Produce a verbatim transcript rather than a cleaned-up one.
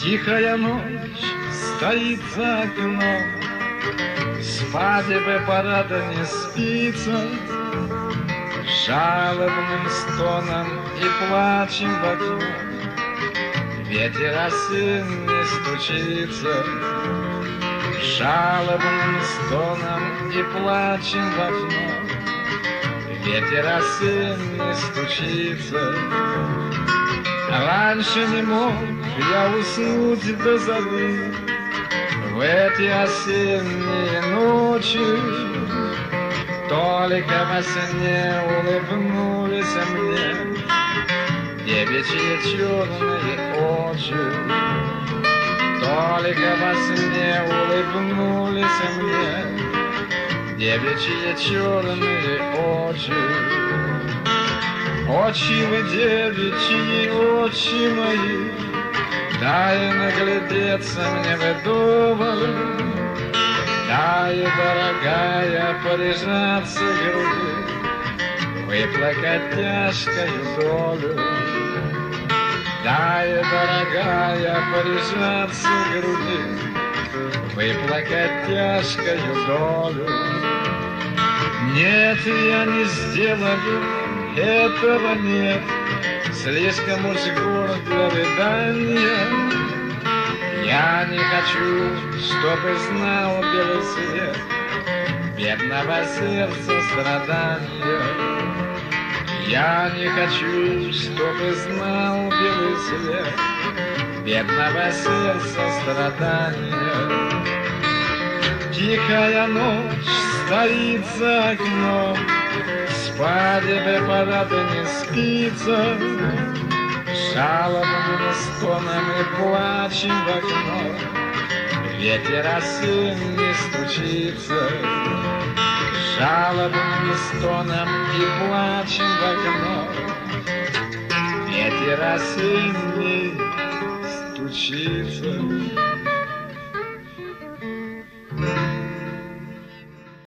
Тихая ночь стоит за окном, спать бы пора, да не спится. Жалобным стоном и плачем в окно ветер осенний стучится. Жалобным стоном и плачем в окно ветер осенний стучится. Раньше не мог я уснуть до зари в эти осенние ночи. Только во сне улыбнулись мне девичьи черные очи. Только во сне улыбнулись мне девичьи черные очи. Очи вы, девичьи очи мои, дай наглядеться мне вдоволь. Дай, дорогая, прижаться к груди, выплакать тяжкою долю. Дай, дорогая, прижаться к груди, выплакать тяжкою долю. Нет, я не сделаю, этого нет, слишком уж горд для рыдания. Я не хочу, чтобы знал белый свет бедного сердца страдания. Я не хочу, чтобы знал белый свет бедного сердца страдания. Тихая ночь стоит за окном, спать бы пора, да не спится. Жалобным стоном и плачем в окно ветер осенний стучится. Жалобным стоном и плачем в окно ветер осенний стучится.